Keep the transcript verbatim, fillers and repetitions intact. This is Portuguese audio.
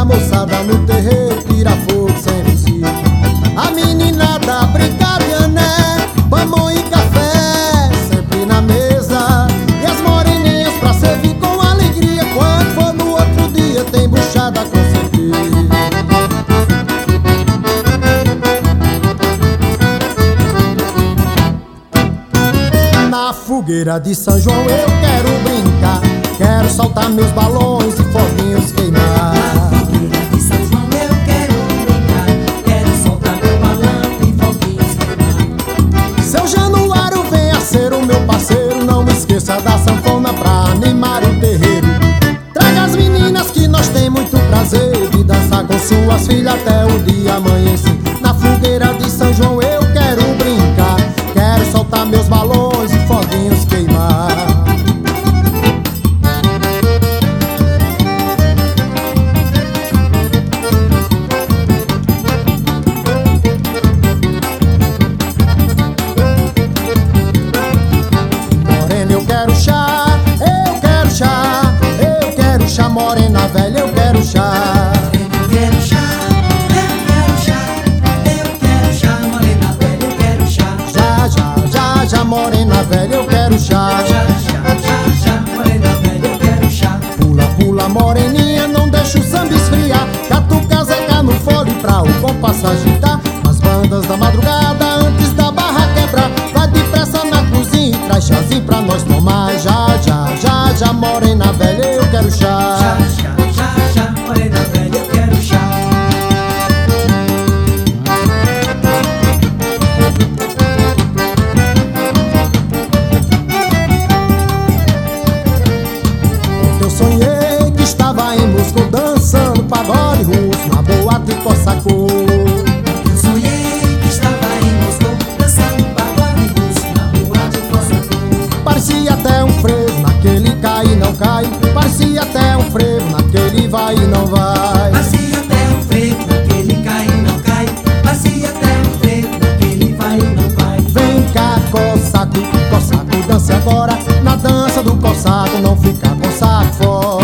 moçada no terreiro tira fogo sem fuzil. A meninada brinca de ané, mamão e café sempre na mesa. E as moreninhas pra servir com alegria, quando for no outro dia tem buchada com certeza. Na fogueira de São João eu quero brincar, quero soltar meus balões e foguinhos queimar. Na fogueira de São João eu quero brincar, quero soltar meu balão e foguinhos queimar. Seu Januário venha ser o meu parceiro, não me esqueça da sanfona pra animar o terreiro. Traga as meninas que nós tem muito prazer de dançar com suas filhas até o dia amanhecer. Na fogueira de São João eu quero brincar, quero soltar meus balões e foguinhos queimar. Morena, eu quero chá, eu quero chá, eu quero chá, morena velha, eu quero chá. Eu quero chá, eu quero chá, eu quero chá, morena velha, eu quero chá. Já, já, já, já, morena velha, eu quero chá. Já, já, já, já, morena velha, eu quero chá. Pula, pula, moreninha, não deixa o samba esfriar. Catuca, zeca no fole pra o compasso agitar. As bandas da madrugada antes da barra quebrar. Vai depressa na cozinha e traz chazinho pra nós tomar. Já, já, já, já, morena velha, eu quero chá. Já, já, já, já, morena velha, eu quero chá. Eu sonhei que estava em Moscou dançando pagode russo na boate Cossacô. Eu sonhei que estava em Moscou dançando pagode russo na rua de Cossacô. Parecia até um frevo naquele cai e não cai. Parecia até um frevo naquele vai e não vai. Parecia até um frevo naquele cai e não cai. Parecia até um frevo naquele vai e não vai. Vem cá, Cossaco, Cossaco, dance agora. Na dança do Cossaco não fica com saco fora.